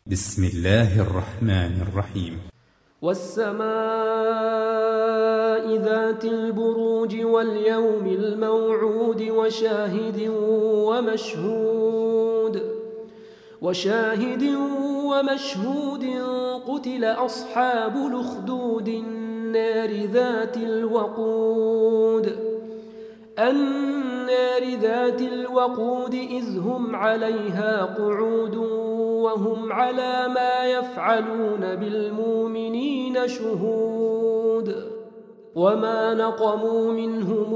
بسم الله الرحمن الرحيم. والسماء ذات البروج واليوم الموعود وشاهد قتل أصحاب الأخدود النار ذات الوقود إذ هم عليها قعود وهم على ما يفعلون بالمؤمنين شهود وما نقموا منهم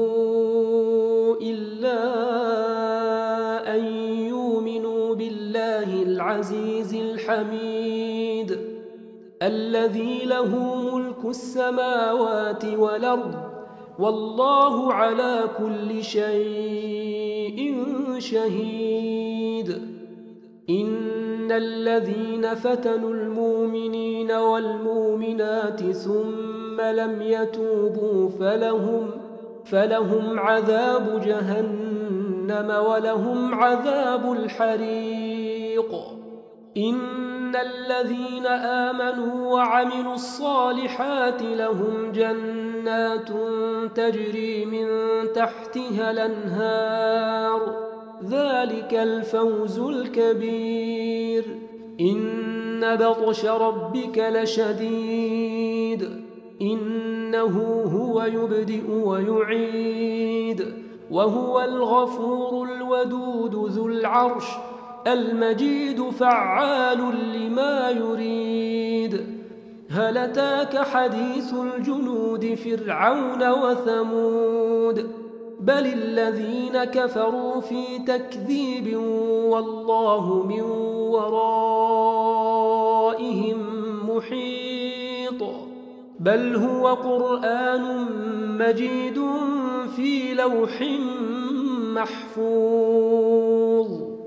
إلا أن يؤمنوا بالله العزيز الحميد الذي له ملك السماوات والأرض والله على كل شيء شهيد. إن الذين فتنوا المؤمنين والمؤمنات ثم لم يتوبوا فلهم عذاب جهنم ولهم عذاب الحريق. إن الذين آمنوا وعملوا الصالحات لهم جنات تجري من تحتها الأنهار ذلك الفوز الكبير. إن بطش ربك لشديد إنه هو يبدئ ويعيد وهو الغفور الودود ذو العرش المجيد فعال لما يريد. هل أتاك حديث الجنود فرعون وثمود بل الذين كفروا في تكذيب والله من ورائهم محيط. بل هو قرآن مجيد في لوح محفوظ.